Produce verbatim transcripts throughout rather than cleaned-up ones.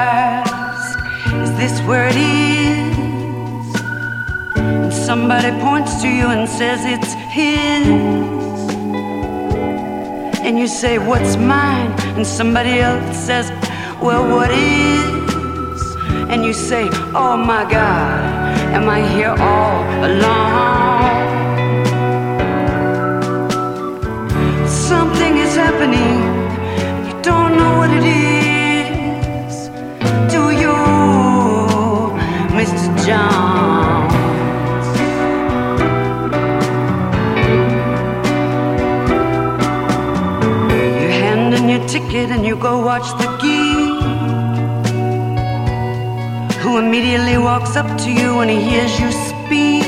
ask, is this where it is? And somebody points to you and says it's his. And you say, what's mine? And somebody else says, well, what is? And you say, oh my God, am I here all alone? Something is happening, you don't know what it is, do you, Mister Jones? You hand in your ticket and you go watch the geek, who immediately walks up to you when he hears you speak.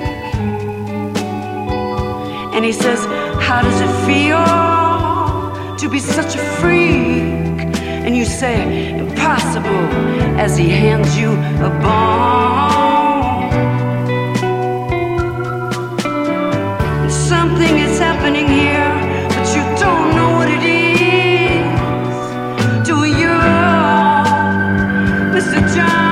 And he says, how does it feel to be such a freak? And you say, impossible, as he hands you a bone. And something is happening here, but you don't know what it is, do you, Mister John?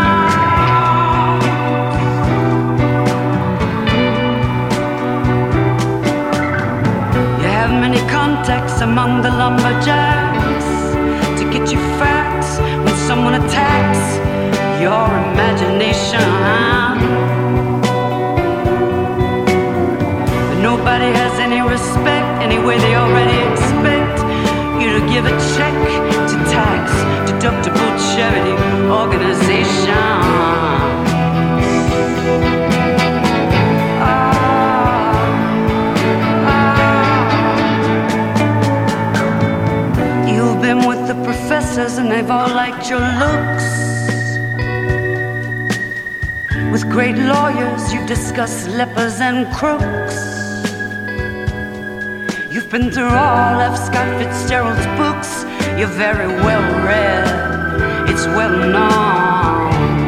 Contacts among the lumberjacks to get you facts when someone attacks your imagination. But nobody has any respect, anyway they already expect you to give a check to tax deductible charity organization. With the professors and they've all liked your looks. With great lawyers you've discussed lepers and crooks. You've been through all of Scott Fitzgerald's books. You're very well read, it's well known.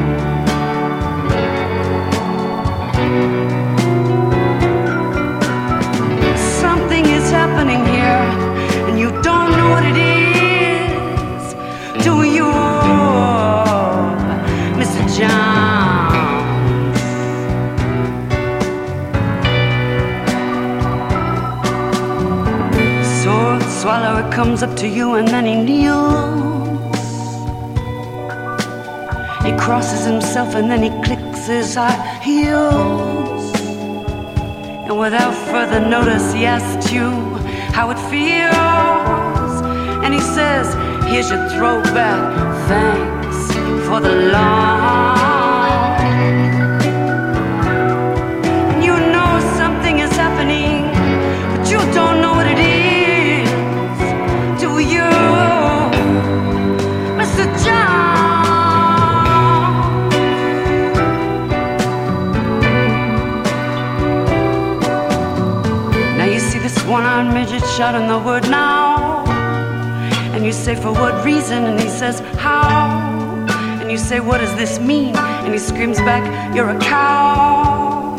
Something is happening here and you don't know what it is, do you, Mister Jones? Sword swallower comes up to you and then he kneels. He crosses himself and then he clicks his high heels. And without further notice he asks you how it feels. And he says, here's your throwback, thanks for the loan. And you know something is happening, but you don't know what it is, do you, Mister John? Now you see this one-armed midget shouting the word now. And you say, for what reason? And he says, how? And you say, what does this mean? And he screams back, you're a cow.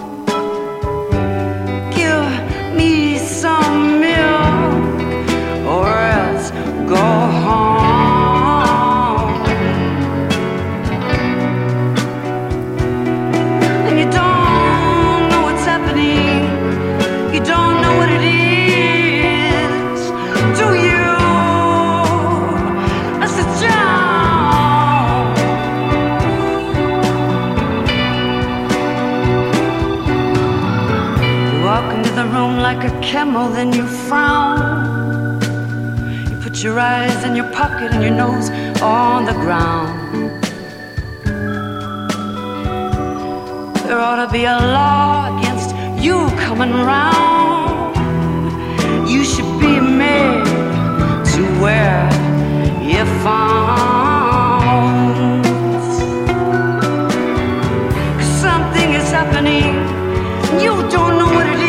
Give me some milk or else go home. And you don't know what's happening, you don't know what it is, do you? Like a camel, then you frown. You put your eyes in your pocket and your nose on the ground. There ought to be a law against you coming round. You should be made to wear earphones. 'Cause something is happening, you don't know what it is.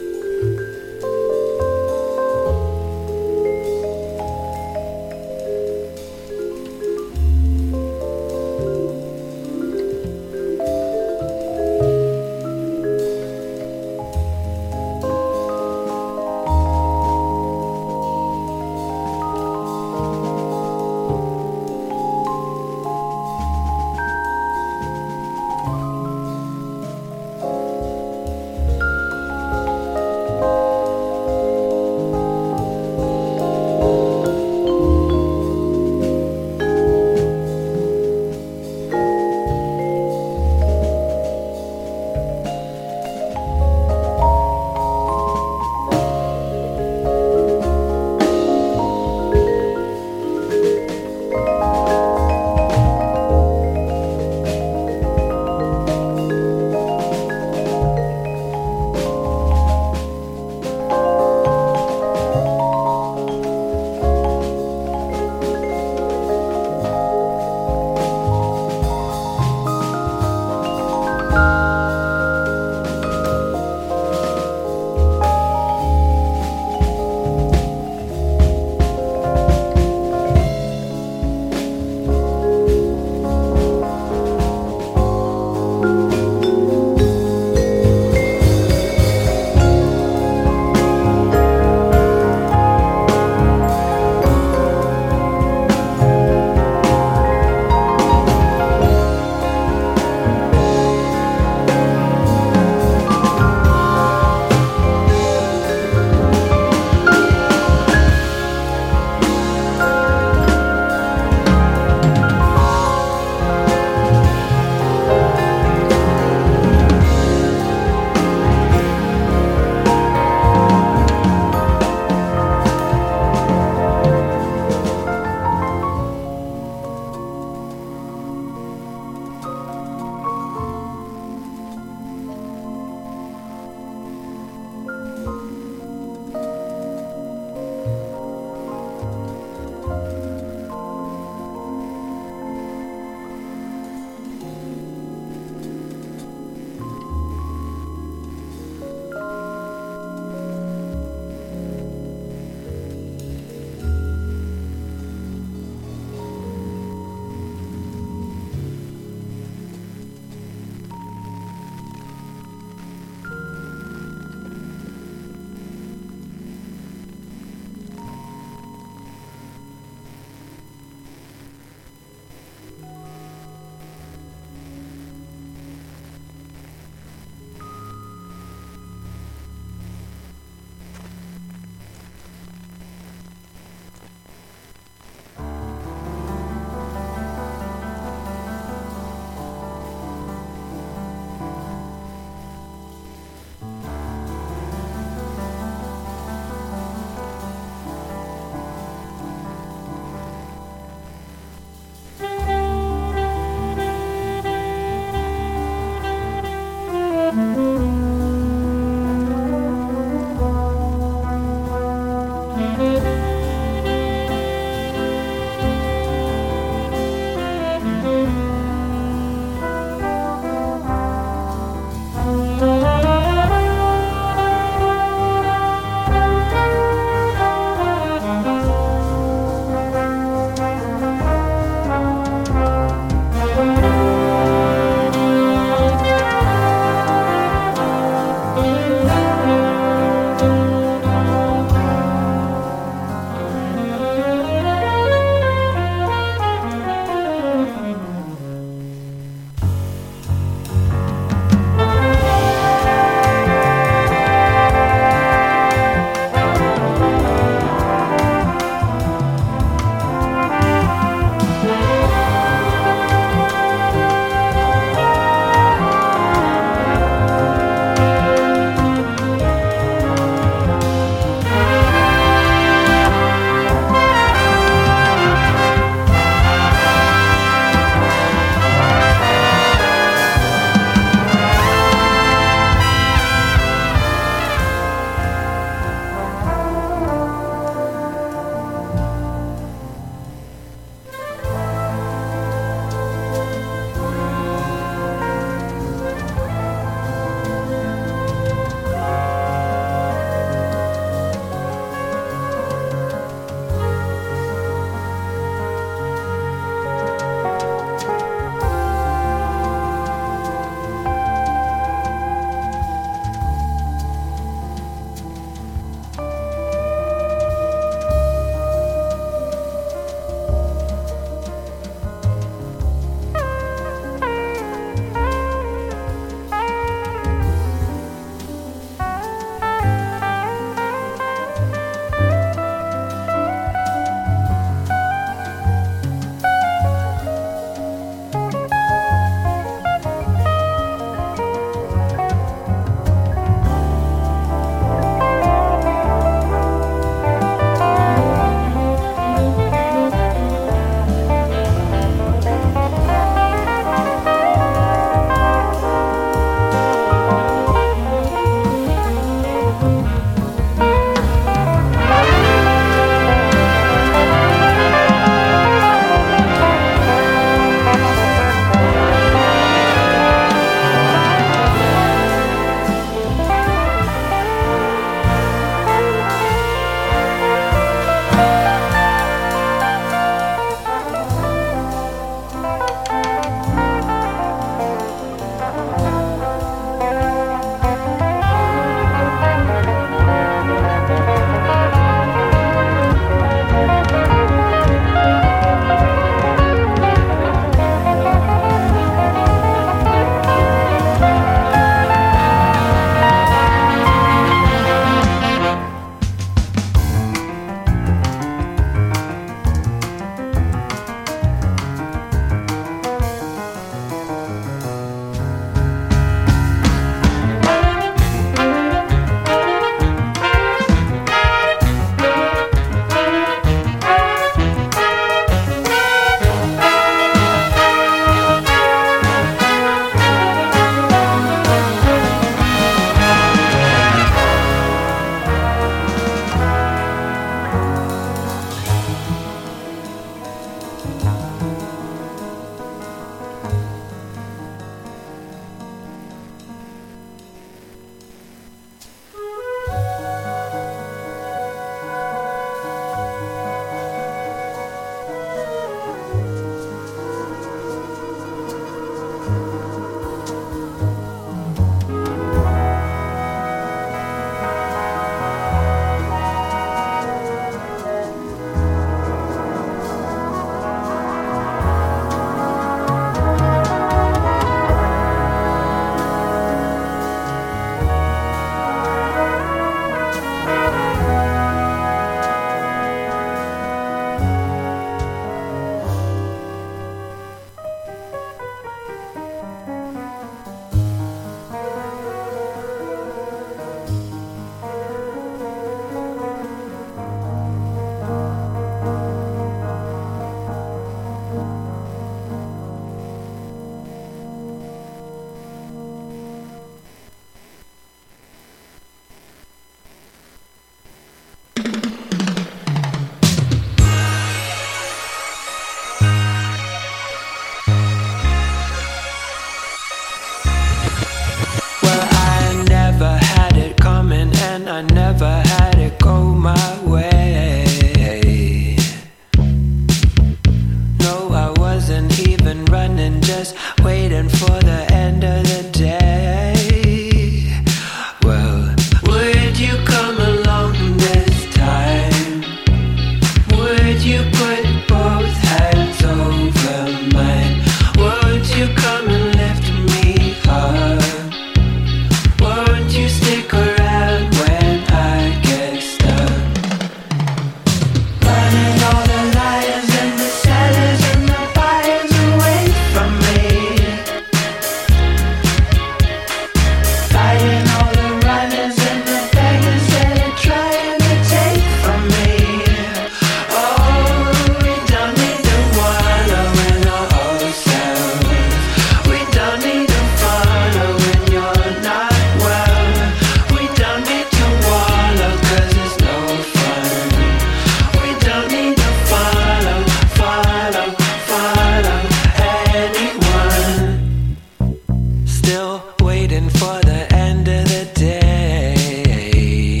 still waiting for the end of the day.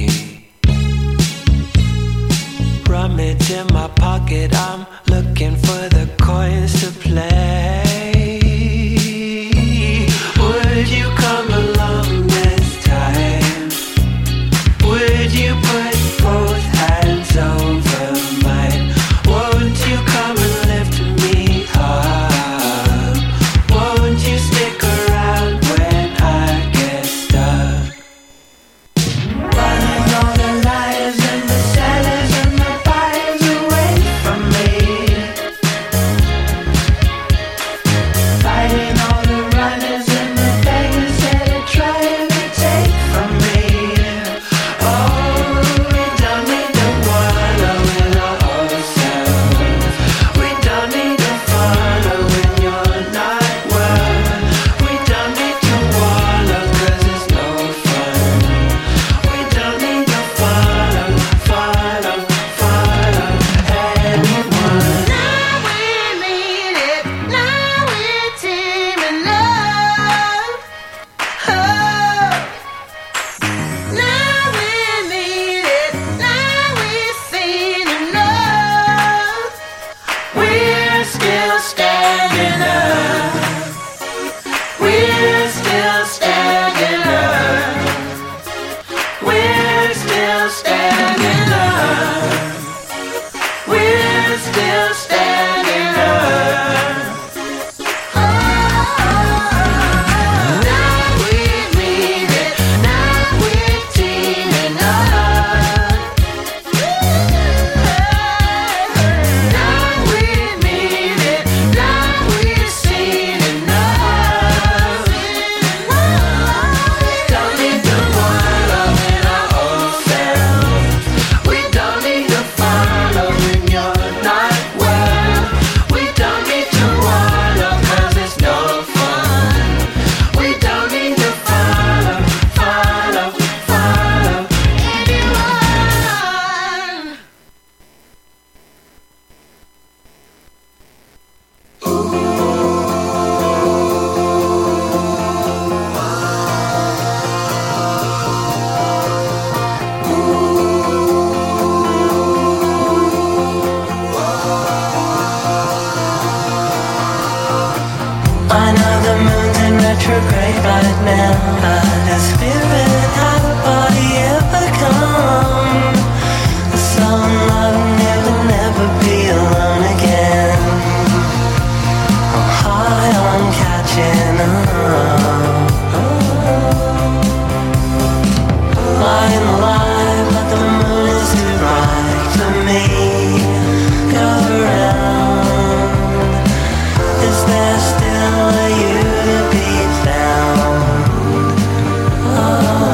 Rummage in my pocket, I'm looking for the coins to play. Would you come along this time? Would you put both hands over mine? Won't you come and lift me up? Won't you stick around when I get stuck? Running all the liars and the sellers and the buyers away from me. Fighting all the runners and the beggars that are trying to take from me. Oh, we don't need to wallow in our own selves. We don't need to follow when you're not well. We don't need to wallow 'cause it's no fun. We don't need to follow, follow, follow anyone. Now we need it, now we're teaming up. Oh, now we need it, now we've seen enough. We're still standing up. We're still standing up. We're still standing up. We're still standing up. Oh, now we mean it. Now we're teaming up. Now we mean it. Now we've seen enough. Don't need to wallow in our own selves. We don't need to follow when you're not well. We don't need to wallow 'cause it's no fun. We don't need to follow, follow, follow anyone. I know the moon's in retrograde right now, but the spirit had a body ever come. The song of never, never be alone again. I'm high on catching up. Lying alive, but the moon is too bright for me. Go around. Is there still a you to be found? Oh.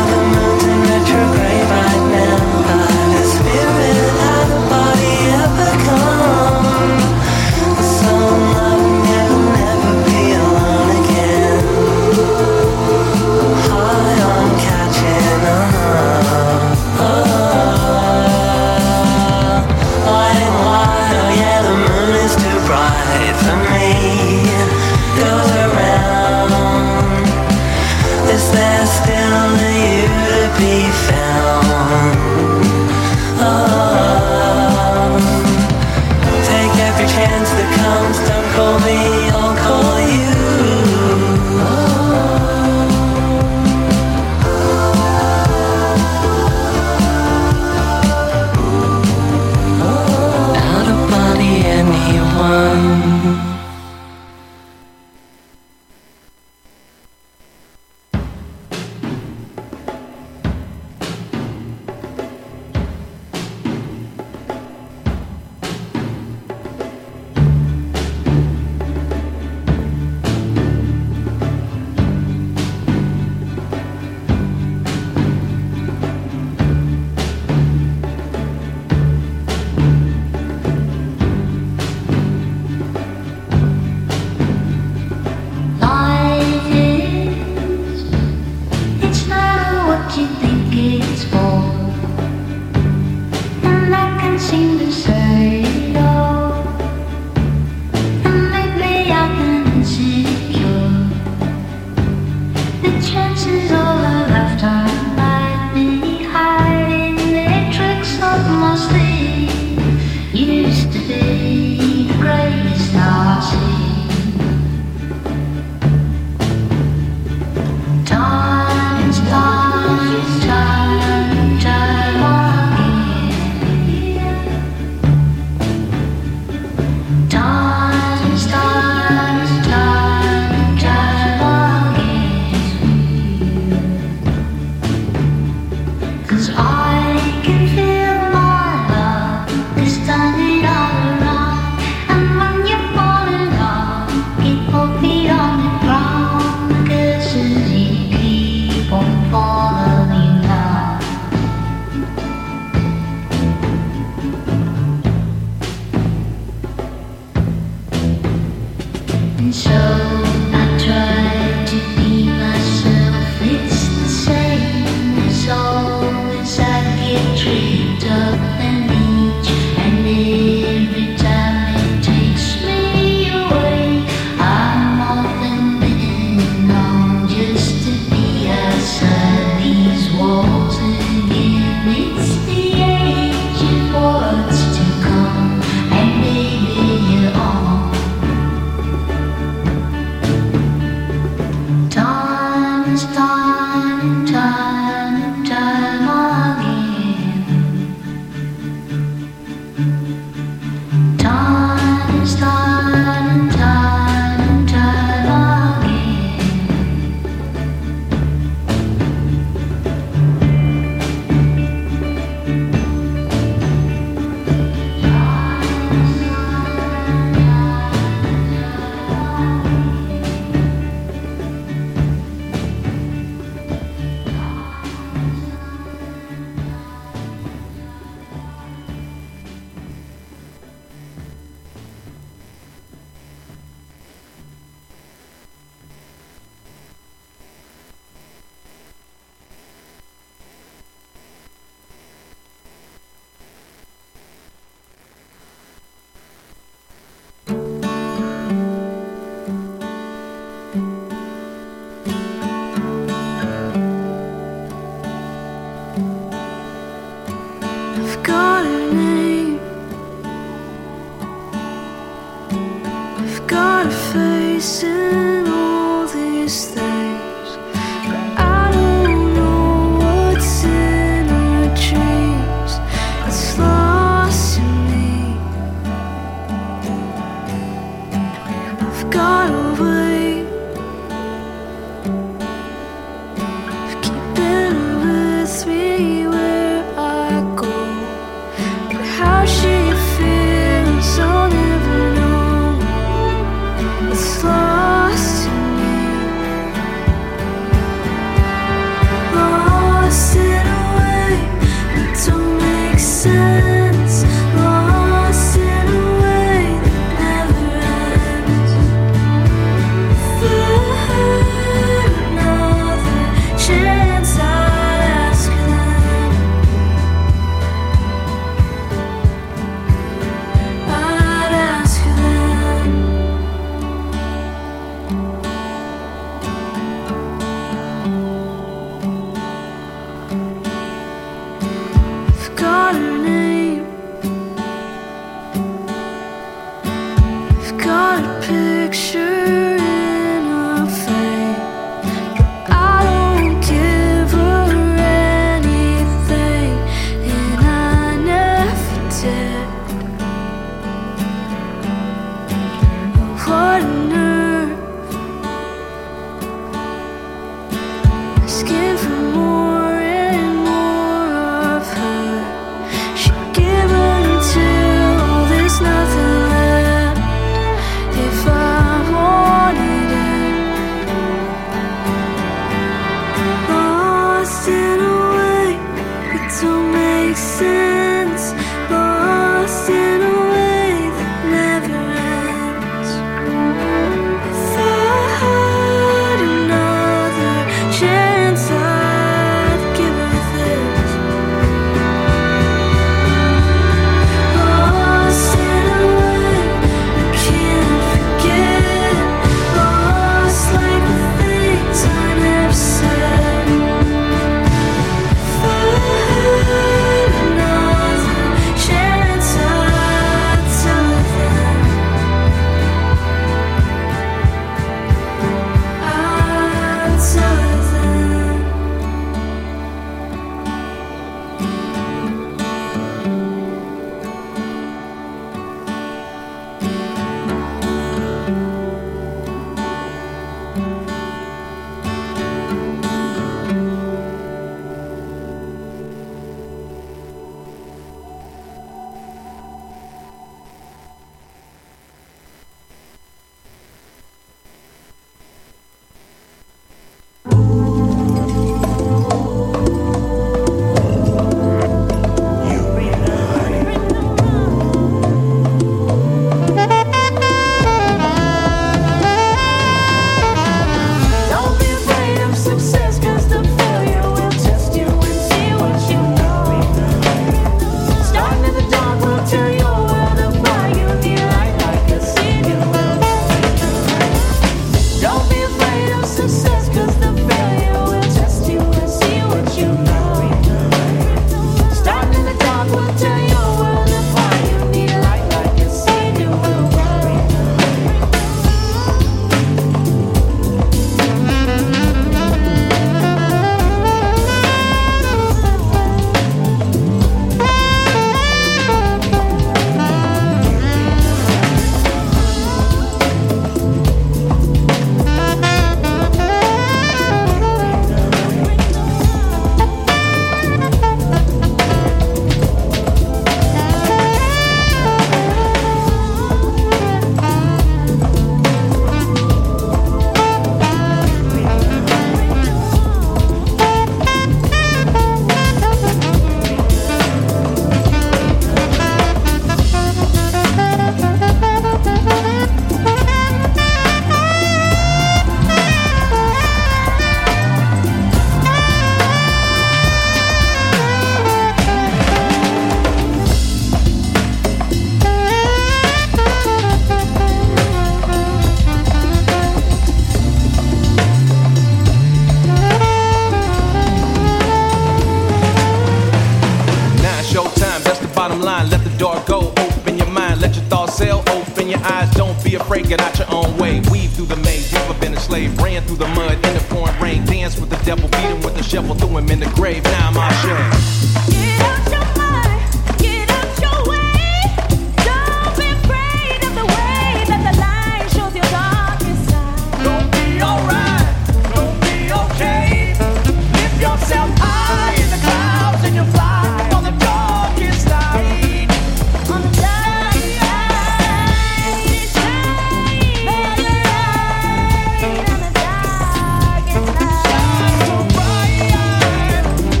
pray, get out your own way. Weave through the maze, never been a slave. Ran through the mud in the pouring rain. Dance with the devil, beat him with the shovel, threw him in the grave. Now I'm all shame. Get out your mind, get out your way. Don't be afraid of the way that the light shows your darkest side. Don't be alright, don't be okay. Lift yourself high in the clouds and you fly on the darkest night. On the dark side, shine, better light on the darkest night. Shine so bright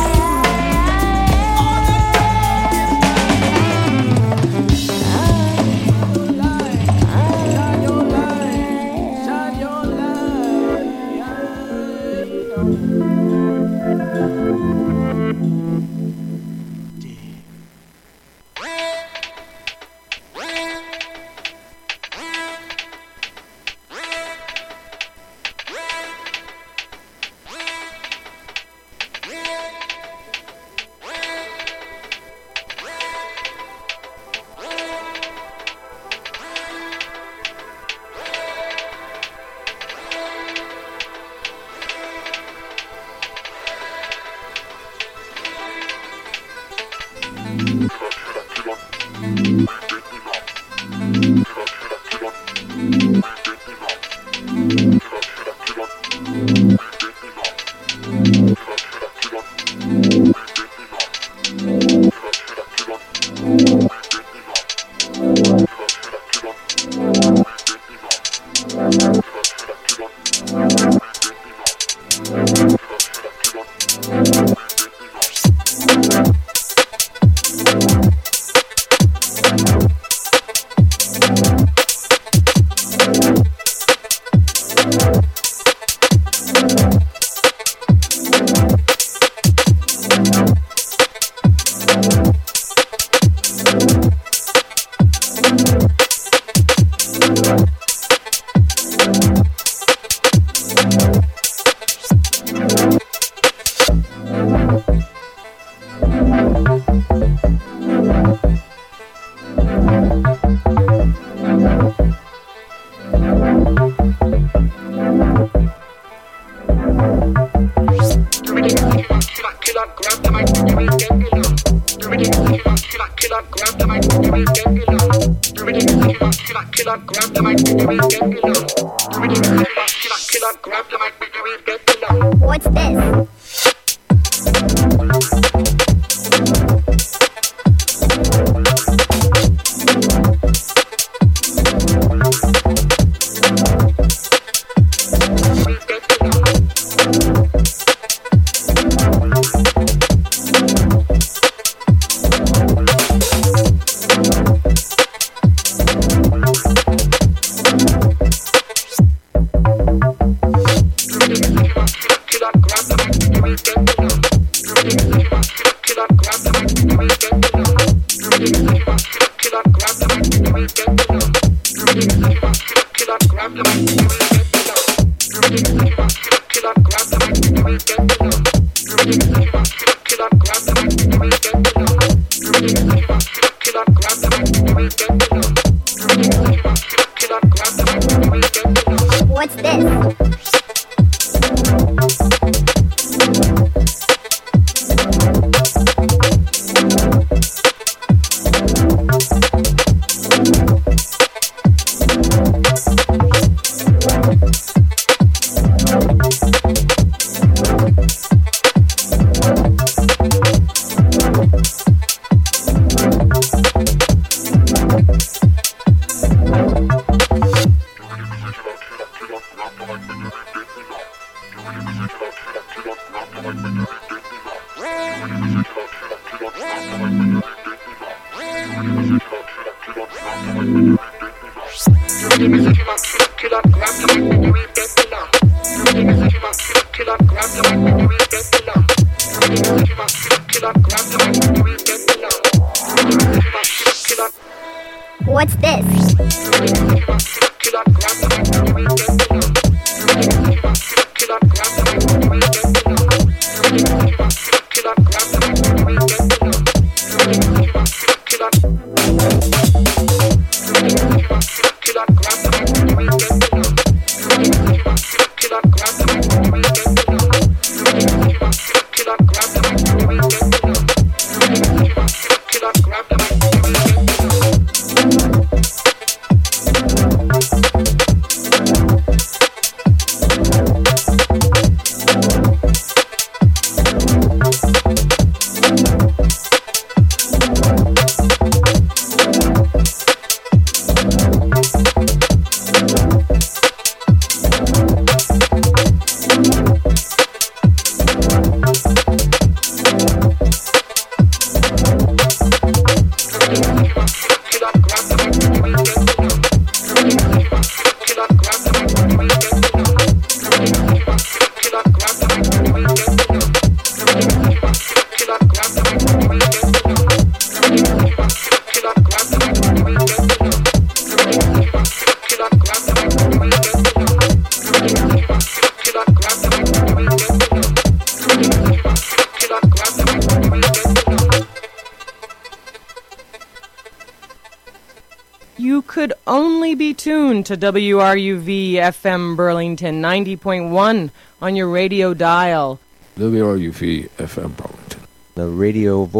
on the darkest night. Shine your light, shine your What's this? What's this? What's this? Killer, could only be tuned to W R U V F M Burlington ninety point one on your radio dial. W R U V F M Burlington. The radio